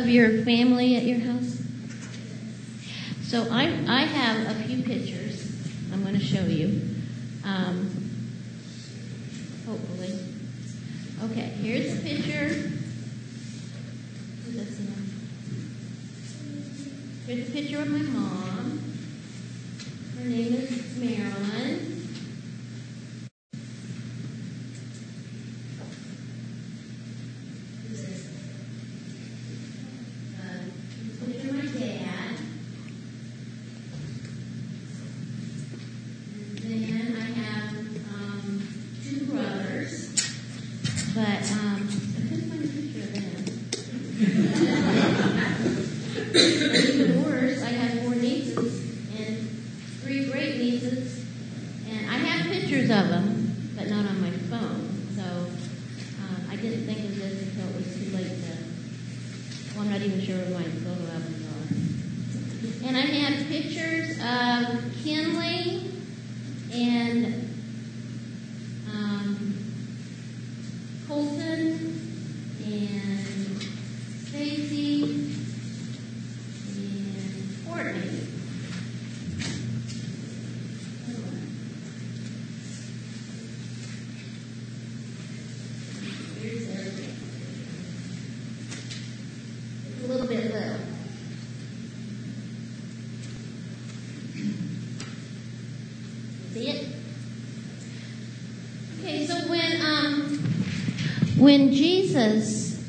of your family at your house? So I have a few pictures I'm going to show you. Hopefully. Okay, here's a picture. Here's a picture of my mom. Her name is Marilyn. Picture of my dad. And then I have two brothers. But I couldn't find a picture of them. Even worse, I have 4 nieces and 3 great nieces, and I have pictures of them, but not on my phone. So I didn't think of this until it was too late to. Well, I'm not even sure where my photo albums are. And I have pictures of Kinley and Colton and Stacy and Courtney. Here's everything. It's a little bit little. See it? Okay, so when Jesus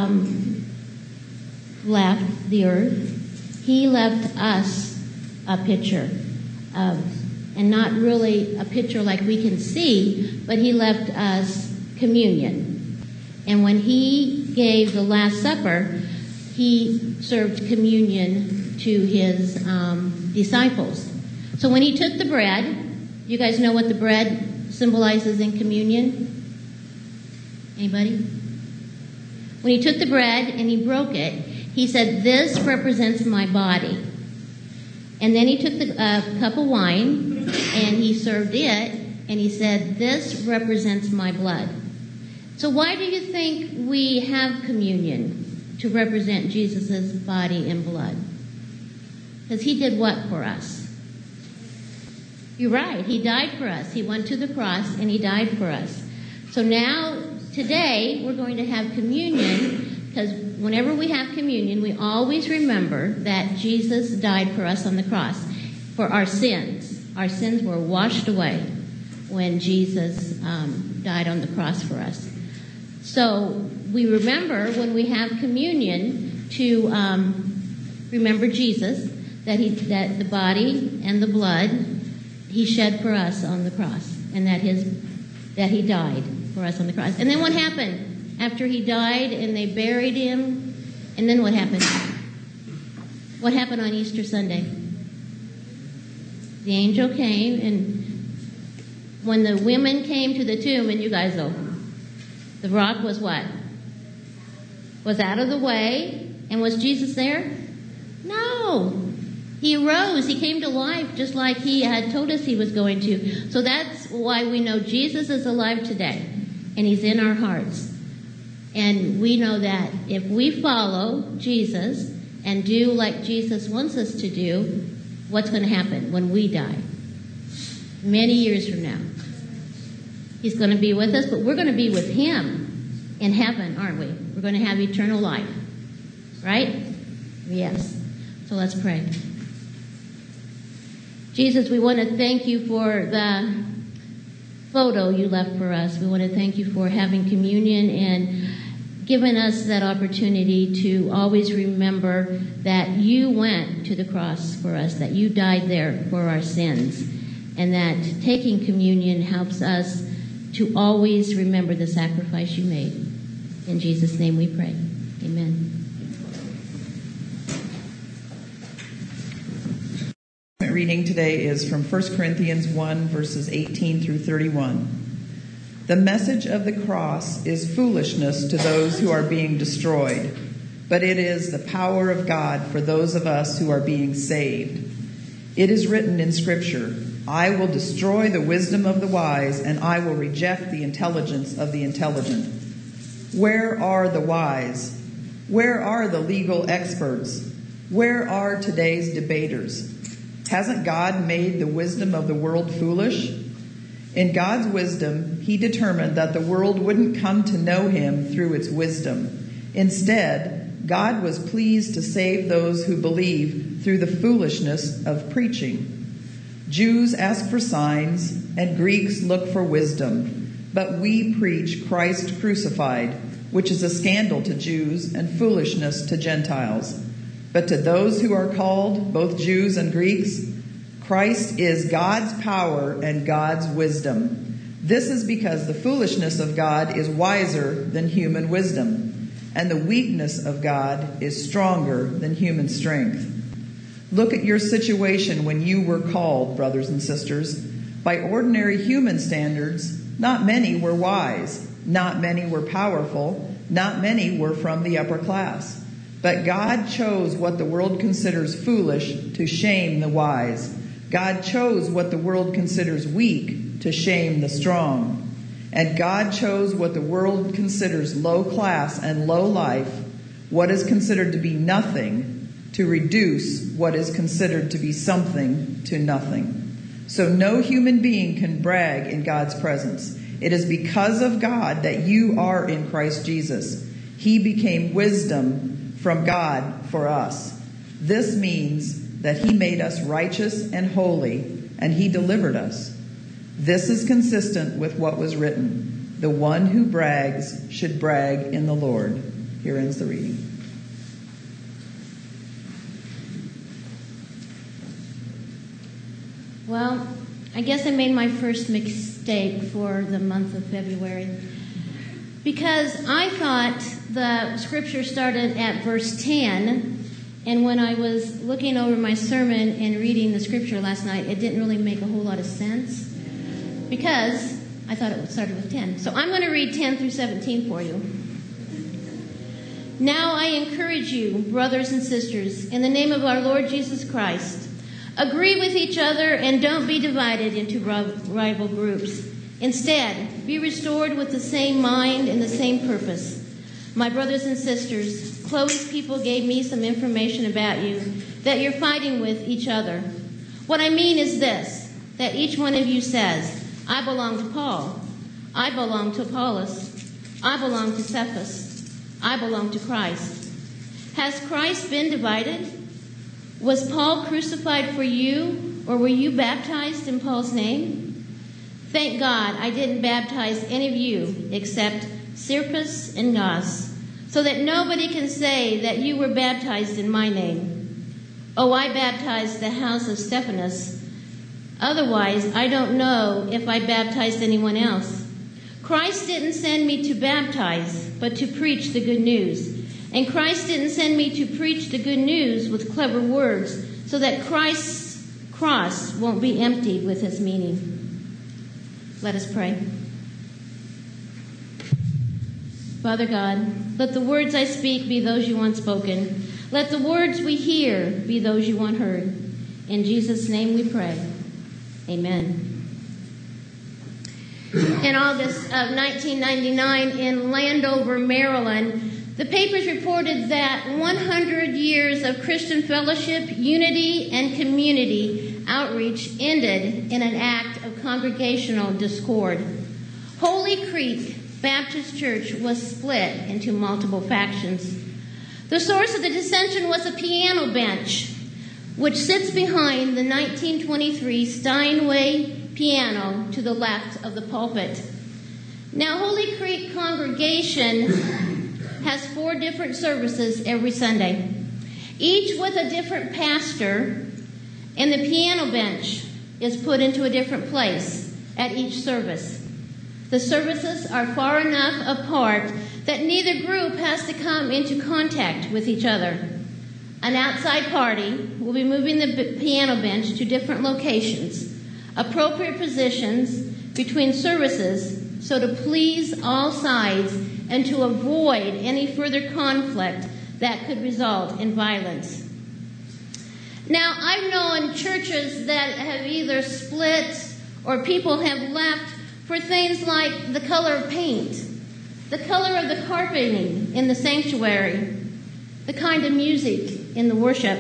left the earth, he left us a picture of, and not really a picture like we can see, but he left us communion. And when he gave the Last Supper, he served communion to his disciples. So when he took the bread, you guys know what the bread symbolizes in communion? Anybody? When he took the bread and he broke it, he said, "This represents my body." And then he took the cup of wine and he served it, and he said, "This represents my blood." So why do you think we have communion? To represent Jesus' body and blood. Because he did what for us? You're right, he died for us. He went to the cross and he died for us. So now, today, we're going to have communion, because whenever we have communion, we always remember that Jesus died for us on the cross, for our sins. Our sins were washed away when Jesus died on the cross for us. So we remember when we have communion to remember Jesus, that the body and the blood he shed for us on the cross, and that he died for us on the cross. And then what happened after he died and they buried him? And then what happened? What happened on Easter Sunday? The angel came, and when the women came to the tomb, and you guys know, the rock was what? Was out of the way. And was Jesus there? No. He arose. He came to life just like he had told us he was going to. So that's why we know Jesus is alive today. And he's in our hearts. And we know that if we follow Jesus and do like Jesus wants us to do, what's going to happen when we die? Many years from now. He's going to be with us, but we're going to be with him in heaven, aren't we? We're going to have eternal life. Right? Yes. So let's pray. Jesus, we want to thank you for the photo you left for us. We want to thank you for having communion and giving us that opportunity to always remember that you went to the cross for us, that you died there for our sins, and that taking communion helps us to always remember the sacrifice you made. In Jesus' name we pray. Amen. Reading today is from 1 Corinthians 1, verses 18 through 31. The message of the cross is foolishness to those who are being destroyed, but it is the power of God for those of us who are being saved. It is written in Scripture, I will destroy the wisdom of the wise, and I will reject the intelligence of the intelligent. Where are the wise? Where are the legal experts? Where are today's debaters? Hasn't God made the wisdom of the world foolish? In God's wisdom, he determined that the world wouldn't come to know him through its wisdom. Instead, God was pleased to save those who believe through the foolishness of preaching. Jews ask for signs, and Greeks look for wisdom, but we preach Christ crucified, which is a scandal to Jews and foolishness to Gentiles. But to those who are called, both Jews and Greeks, Christ is God's power and God's wisdom. This is because the foolishness of God is wiser than human wisdom, and the weakness of God is stronger than human strength. Look at your situation when you were called, brothers and sisters. By ordinary human standards, not many were wise, not many were powerful, not many were from the upper class. But God chose what the world considers foolish to shame the wise. God chose what the world considers weak to shame the strong. And God chose what the world considers low class and low life, what is considered to be nothing, to reduce what is considered to be something to nothing. So no human being can brag in God's presence. It is because of God that you are in Christ Jesus. He became wisdom from God for us. This means that he made us righteous and holy, and he delivered us. This is consistent with what was written. The one who brags should brag in the Lord. Here ends the reading. Well, I guess I made my first mistake for the month of February, because I thought the scripture started at verse 10, and when I was looking over my sermon and reading the scripture last night, it didn't really make a whole lot of sense, because I thought it started with 10. So I'm going to read 10 through 17 for you. Now I encourage you, brothers and sisters, in the name of our Lord Jesus Christ, agree with each other and don't be divided into rival groups. Instead, be restored with the same mind and the same purpose. My brothers and sisters, Chloe's people gave me some information about you that you're fighting with each other. What I mean is this, that each one of you says, I belong to Paul, I belong to Apollos, I belong to Cephas, I belong to Christ. Has Christ been divided? Was Paul crucified for you, or were you baptized in Paul's name? Thank God I didn't baptize any of you except Cirpus and Gaius, so that nobody can say that you were baptized in my name. Oh, I baptized the house of Stephanas. Otherwise, I don't know if I baptized anyone else. Christ didn't send me to baptize, but to preach the good news. And Christ didn't send me to preach the good news with clever words, so that Christ's cross won't be emptied with its meaning. Let us pray. Father God, let the words I speak be those you want spoken. Let the words we hear be those you want heard. In Jesus' name we pray. Amen. In August of 1999 in Landover, Maryland, the papers reported that 100 years of Christian fellowship, unity, and community outreach ended in an act of congregational discord. Holy Creek Baptist Church was split into multiple factions. The source of the dissension was a piano bench, which sits behind the 1923 Steinway piano to the left of the pulpit. Now, Holy Creek congregation has 4 different services every Sunday, each with a different pastor, and the piano bench is put into a different place at each service. The services are far enough apart that neither group has to come into contact with each other. An outside party will be moving the piano bench to different locations, appropriate positions between services, so to please all sides and to avoid any further conflict that could result in violence. Now, I've known churches that have either split or people have left for things like the color of paint, the color of the carpeting in the sanctuary, the kind of music in the worship,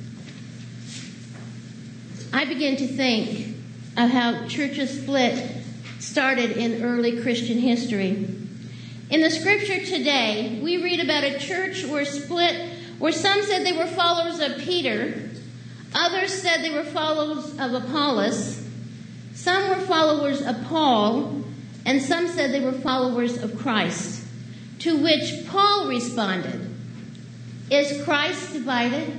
I begin to think of how churches split started in early Christian history. In the scripture today, we read about a church where some said they were followers of Peter, others said they were followers of Apollos, some were followers of Paul, and some said they were followers of Christ. To which Paul responded, "Is Christ divided?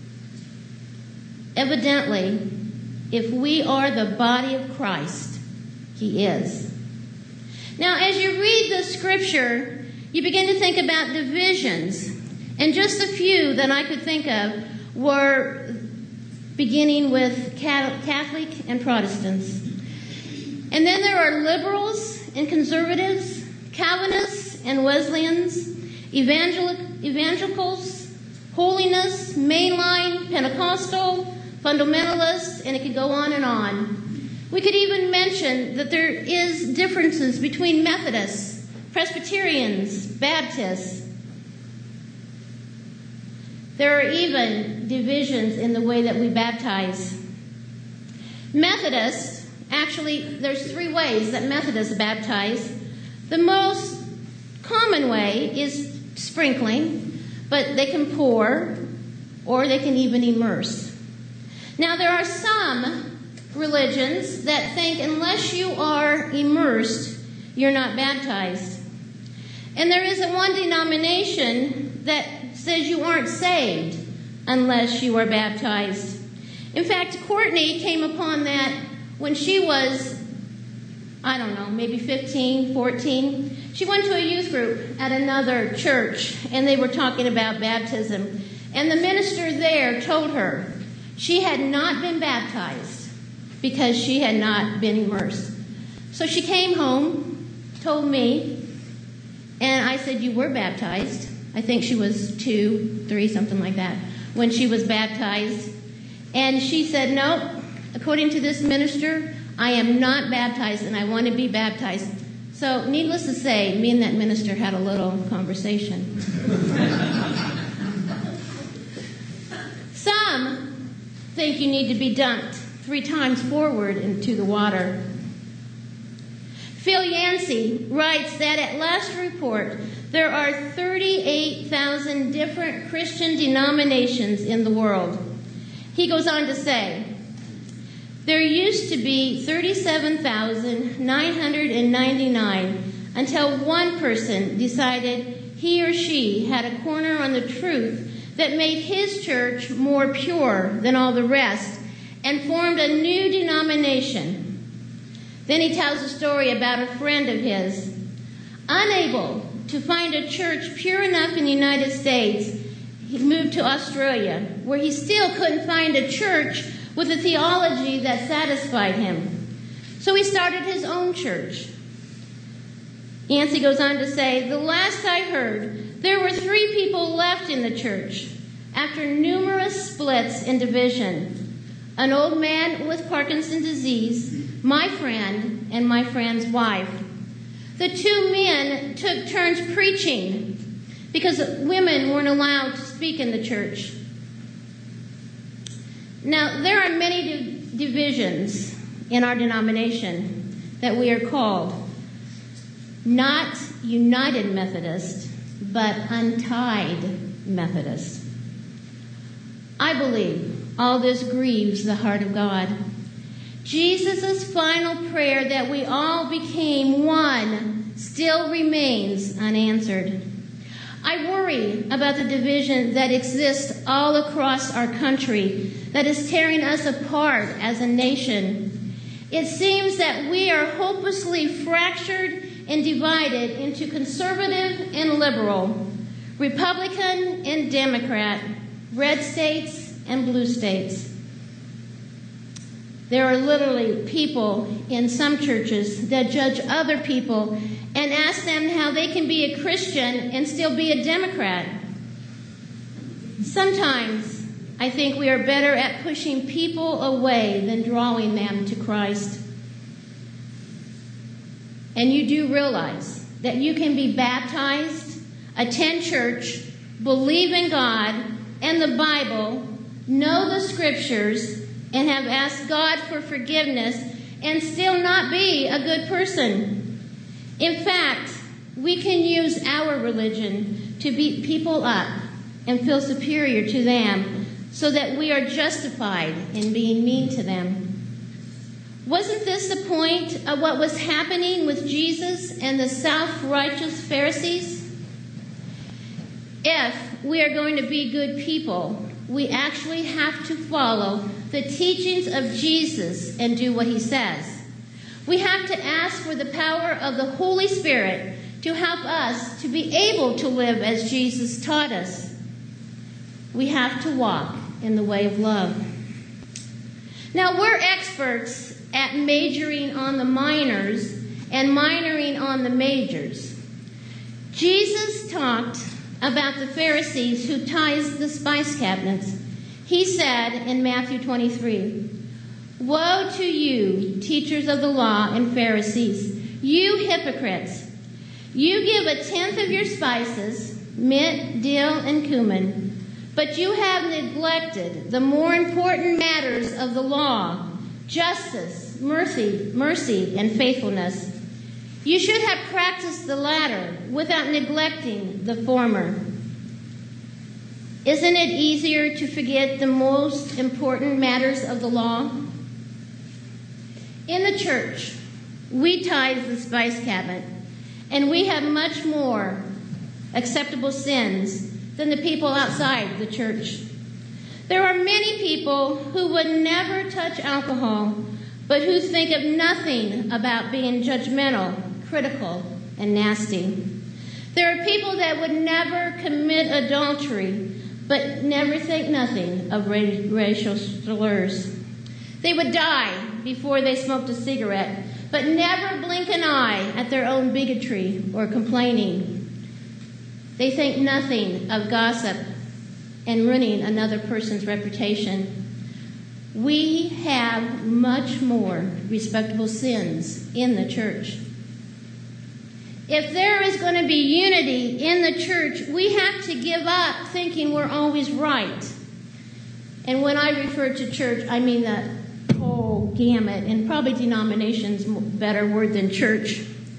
Evidently, if we are the body of Christ, he is." Now, as you read the scripture, you begin to think about divisions. And just a few that I could think of were beginning with Catholic and Protestants. And then there are liberals and conservatives, Calvinists and Wesleyans, evangelicals, holiness, mainline, Pentecostal, fundamentalists, and it could go on and on. We could even mention that there is differences between Methodists, Presbyterians, Baptists. There are even divisions in the way that we baptize. Methodists, actually, there's 3 ways that Methodists baptize. The most common way is sprinkling, but they can pour or they can even immerse. Now, there are some religions that think unless you are immersed, you're not baptized. And there isn't one denomination that says you aren't saved unless you are baptized. In fact, Courtney came upon that when she was, I don't know, maybe 15, 14. She went to a youth group at another church, and they were talking about baptism. And the minister there told her she had not been baptized because she had not been immersed. So she came home, told me, and I said, "You were baptized." I think she was 2, 3, something like that, when she was baptized. And she said, "No, according to this minister, I am not baptized and I want to be baptized." So needless to say, me and that minister had a little conversation. Some think you need to be dunked 3 times forward into the water. Phil Yancey writes that at last report, there are 38,000 different Christian denominations in the world. He goes on to say, there used to be 37,999 until one person decided he or she had a corner on the truth that made his church more pure than all the rest and formed a new denomination. Then he tells a story about a friend of his. Unable to find a church pure enough in the United States, he moved to Australia, where he still couldn't find a church with a theology that satisfied him. So he started his own church. Yancey goes on to say, the last I heard, there were 3 people left in the church after numerous splits and division. An old man with Parkinson's disease, my friend, and my friend's wife. The 2 men took turns preaching because women weren't allowed to speak in the church. Now, there are many divisions in our denomination that we are called not United Methodist, but Untied Methodist. I believe all this grieves the heart of God. Jesus' final prayer that we all became one still remains unanswered. I worry about the division that exists all across our country that is tearing us apart as a nation. It seems that we are hopelessly fractured and divided into conservative and liberal, Republican and Democrat, red states and blue states. There are literally people in some churches that judge other people and ask them how they can be a Christian and still be a Democrat. Sometimes I think we are better at pushing people away than drawing them to Christ. And you do realize that you can be baptized, attend church, believe in God and the Bible, know the Scriptures, and have asked God for forgiveness and still not be a good person. In fact, we can use our religion to beat people up and feel superior to them so that we are justified in being mean to them. Wasn't this the point of what was happening with Jesus and the self-righteous Pharisees? If we are going to be good people, we actually have to follow the teachings of Jesus and do what he says. We have to ask for the power of the Holy Spirit to help us to be able to live as Jesus taught us. We have to walk in the way of love. Now, we're experts at majoring on the minors and minoring on the majors. Jesus talked about the Pharisees who tithed the spice cabinets. He said in Matthew 23, "Woe to you, teachers of the law and Pharisees, you hypocrites! You give a tenth of your spices, mint, dill, and cumin, but you have neglected the more important matters of the law, justice, mercy, and faithfulness. You should have practiced the latter without neglecting the former." Isn't it easier to forget the most important matters of the law? In the church, we tithe the spice cabinet, and we have much more acceptable sins than the people outside the church. There are many people who would never touch alcohol, but who think of nothing about being judgmental, critical, and nasty. There are people that would never commit adultery, but never think nothing of racial slurs. They would die before they smoked a cigarette, but never blink an eye at their own bigotry or complaining. They think nothing of gossip and ruining another person's reputation. We have much more respectable sins in the church. If there is going to be unity in the church, we have to give up thinking we're always right. And when I refer to church, I mean the whole gamut, and probably denomination's a better word than church.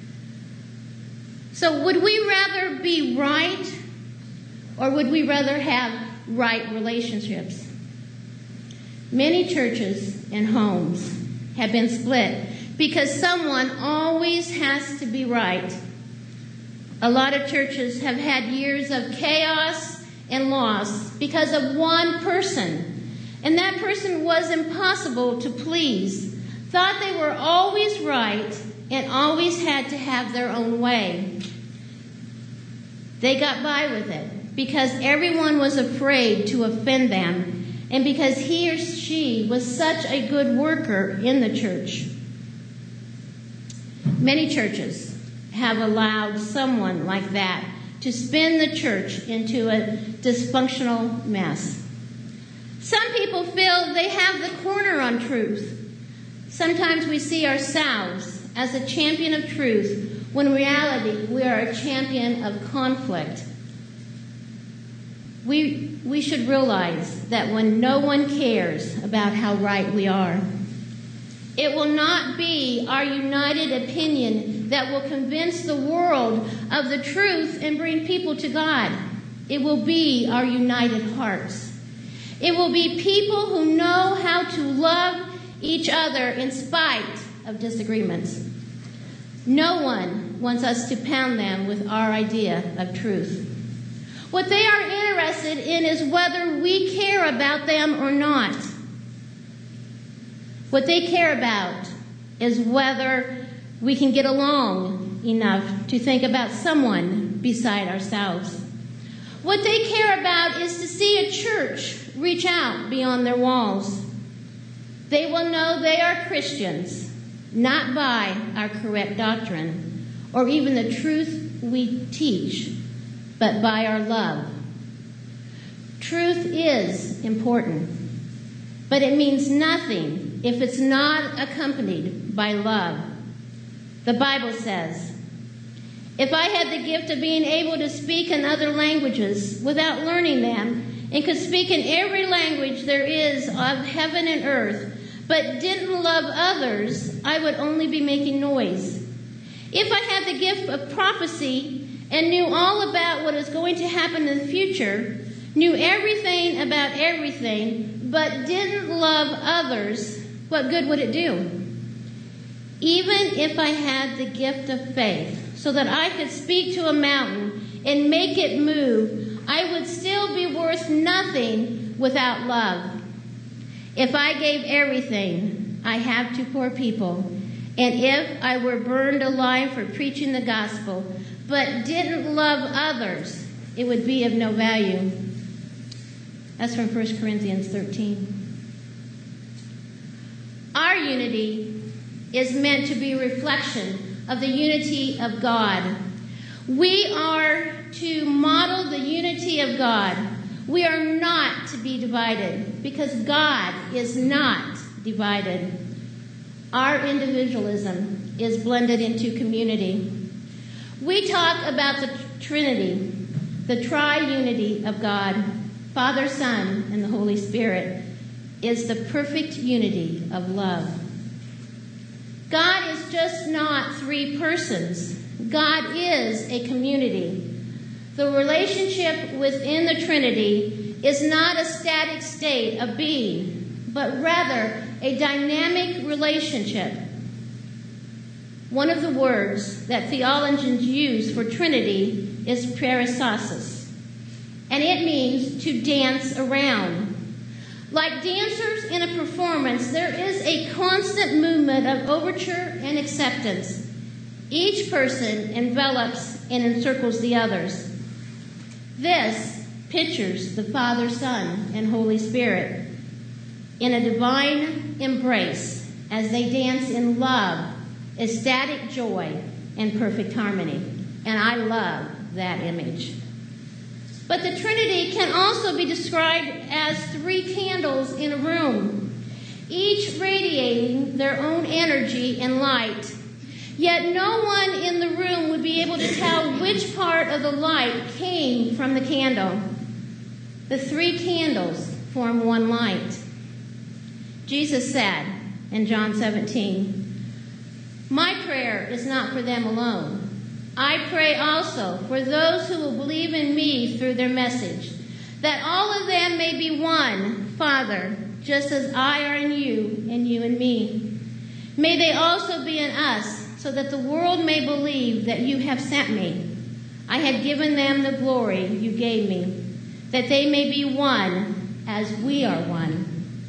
So would we rather be right, or would we rather have right relationships? Many churches and homes have been split because someone always has to be right. A lot of churches have had years of chaos and loss because of one person, and that person was impossible to please, thought they were always right, and always had to have their own way. They got by with it because everyone was afraid to offend them, and because he or she was such a good worker in the church. Many churches have allowed someone like that to spin the church into a dysfunctional mess. Some people feel they have the corner on truth. Sometimes we see ourselves as a champion of truth, when in reality we are a champion of conflict. We should realize that when no one cares about how right we are, it will not be our united opinion that will convince the world of the truth and bring people to God. It will be our united hearts. It will be people who know how to love each other in spite of disagreements. No one wants us to pound them with our idea of truth. What they are interested in is whether we care about them or not. What they care about is whether we can get along enough to think about someone beside ourselves. What they care about is to see a church reach out beyond their walls. They will know they are Christians, not by our correct doctrine or even the truth we teach, but by our love. Truth is important, but it means nothing if it's not accompanied by love. The Bible says, If I had the gift of being able to speak in other languages without learning them, and could speak in every language there is of heaven and earth, but didn't love others, I would only be making noise. If I had the gift of prophecy and knew all about what is going to happen in the future, knew everything about everything, but didn't love others, what good would it do? Even if I had the gift of faith, so that I could speak to a mountain and make it move, I would still be worth nothing without love. If I gave everything I have to poor people, and if I were burned alive for preaching the gospel, but didn't love others, it would be of no value. That's from 1 Corinthians 13. Our unity is meant to be a reflection of the unity of God. We are to model the unity of God. We are not to be divided because God is not divided. Our individualism is blended into community. We talk about the Trinity, the triunity of God, Father, Son, and the Holy Spirit is the perfect unity of love. God is just not three persons. God is a community. The relationship within the Trinity is not a static state of being, but rather a dynamic relationship. One of the words that theologians use for Trinity is peristasis, and it means to dance around. Like dancers in a performance, there is a constant movement of overture and acceptance. Each person envelops and encircles the others. This pictures the Father, Son, and Holy Spirit in a divine embrace as they dance in love, ecstatic joy, and perfect harmony. And I love that image. But the Trinity can also be described as three candles in a room, each radiating their own energy and light. Yet no one in the room would be able to tell which part of the light came from the candle. The three candles form one light. Jesus said in John 17, "My prayer is not for them alone. I pray also for those who will believe in me through their message, that all of them may be one, Father, just as I are in you and you in me. May they also be in us, so that the world may believe that you have sent me. I have given them the glory you gave me, that they may be one as we are one."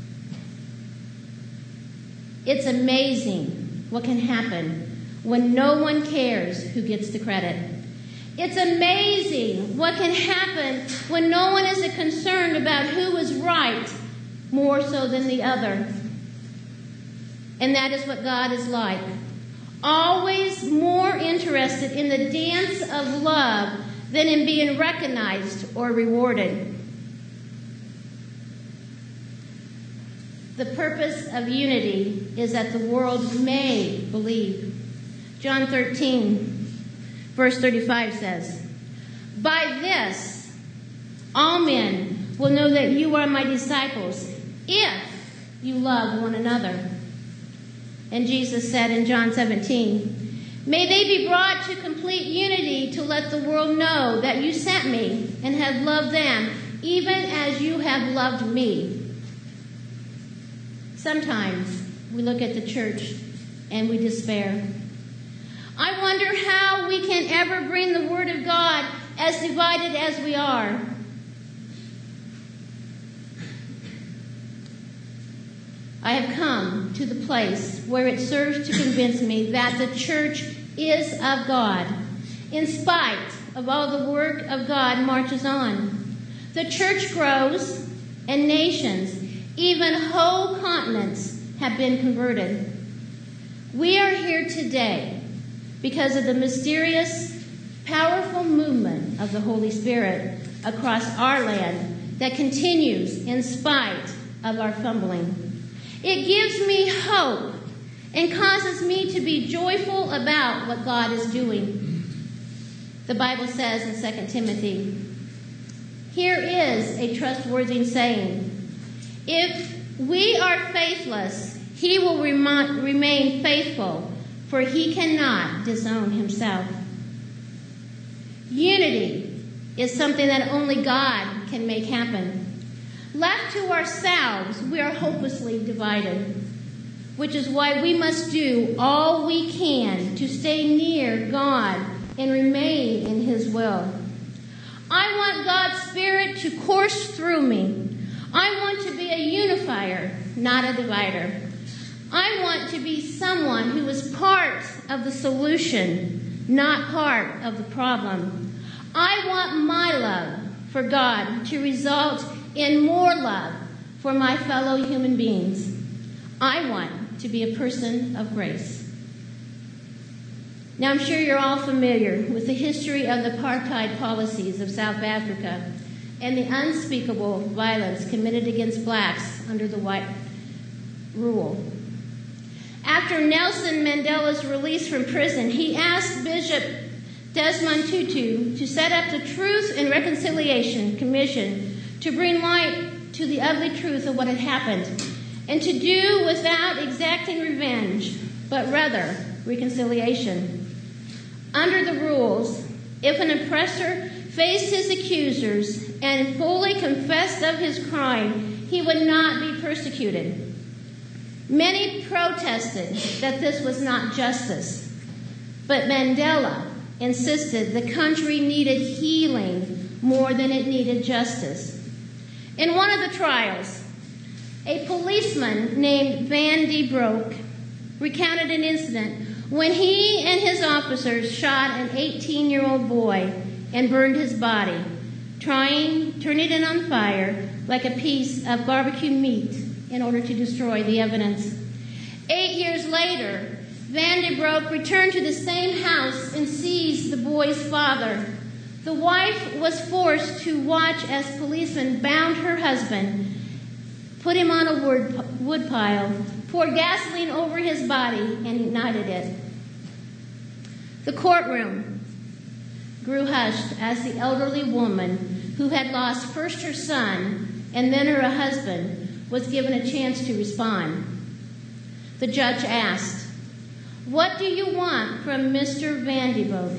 It's amazing what can happen when no one cares who gets the credit. It's amazing what can happen when no one is concerned about who is right more so than the other. And that is what God is like. Always more interested in the dance of love than in being recognized or rewarded. The purpose of unity is that the world may believe. John 13, verse 35 says, "By this, all men will know that you are my disciples, if you love one another." And Jesus said in John 17, "May they be brought to complete unity to let the world know that you sent me and have loved them, even as you have loved me." Sometimes we look at the church and we despair. I wonder how we can ever bring the Word of God as divided as we are. I have come to the place where it serves to convince me that the church is of God. In spite of all the work of God marches on. The church grows, and nations, even whole continents, have been converted. We are here today because of the mysterious, powerful movement of the Holy Spirit across our land that continues in spite of our fumbling. It gives me hope and causes me to be joyful about what God is doing. The Bible says in 2 Timothy, "Here is a trustworthy saying. If we are faithless, he will remain faithful, for he cannot disown himself." Unity is something that only God can make happen. Left to ourselves, we are hopelessly divided, which is why we must do all we can to stay near God and remain in his will. I want God's Spirit to course through me. I want to be a unifier, not a divider. I want to be someone who is part of the solution, not part of the problem. I want my love for God to result in more love for my fellow human beings. I want to be a person of grace. Now, I'm sure you're all familiar with the history of the apartheid policies of South Africa and the unspeakable violence committed against blacks under the white rule. After Nelson Mandela's release from prison, he asked Bishop Desmond Tutu to set up the Truth and Reconciliation Commission to bring light to the ugly truth of what had happened, and to do without exacting revenge, but rather reconciliation. Under the rules, if an oppressor faced his accusers and fully confessed of his crime, he would not be persecuted. Many protested that this was not justice, but Mandela insisted the country needed healing more than it needed justice. In one of the trials, a policeman named Van die Broek recounted an incident when he and his officers shot an 18-year-old boy and burned his body, turning it on fire like a piece of barbecued meat in order to destroy the evidence. 8 years later, Van die Broek returned to the same house and seized the boy's father. The wife was forced to watch as policemen bound her husband, put him on a wood pile, poured gasoline over his body, and ignited it. The courtroom grew hushed as the elderly woman, who had lost first her son and then her husband, was given a chance to respond. The judge asked, "What do you want from Mr. Van die Broek?"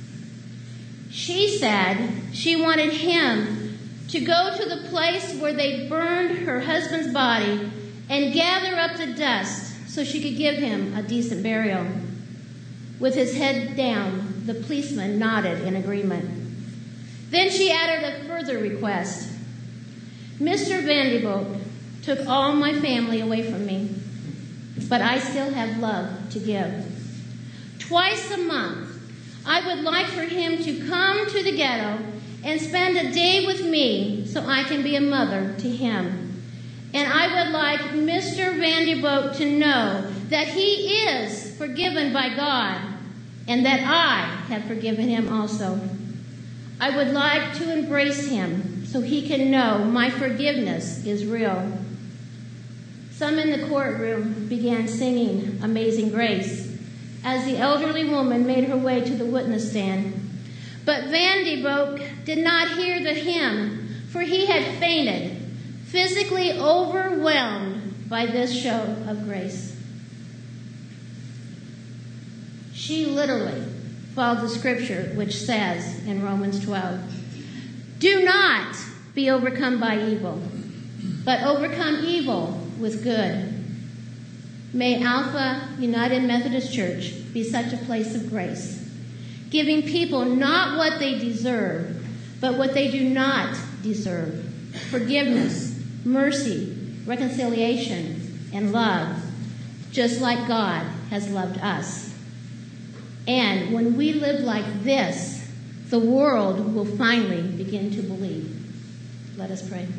She said she wanted him to go to the place where they burned her husband's body and gather up the dust so she could give him a decent burial. With his head down, the policeman nodded in agreement. Then she added a further request. "Mr. Van die Broek took all my family away from me, but I still have love to give. Twice a month, I would like for him to come to the ghetto and spend a day with me so I can be a mother to him. And I would like Mr. Van die Broek to know that he is forgiven by God and that I have forgiven him also. I would like to embrace him so he can know my forgiveness is real." Some in the courtroom began singing Amazing Grace as the elderly woman made her way to the witness stand. But Van die Broek did not hear the hymn, for he had fainted, physically overwhelmed by this show of grace. She literally followed the scripture which says in Romans 12, "Do not be overcome by evil, but overcome evil with good." May Alpha United Methodist Church be such a place of grace, giving people not what they deserve, but what they do not deserve: forgiveness, mercy, reconciliation, and love, just like God has loved us. And when we live like this, the world will finally begin to believe. Let us pray.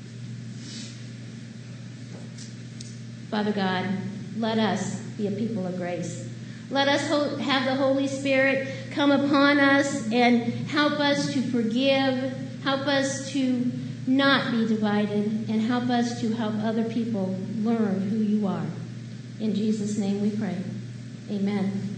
Father God, let us be a people of grace. Let us have the Holy Spirit come upon us and help us to forgive, help us to not be divided, and help us to help other people learn who you are. In Jesus' name we pray. Amen.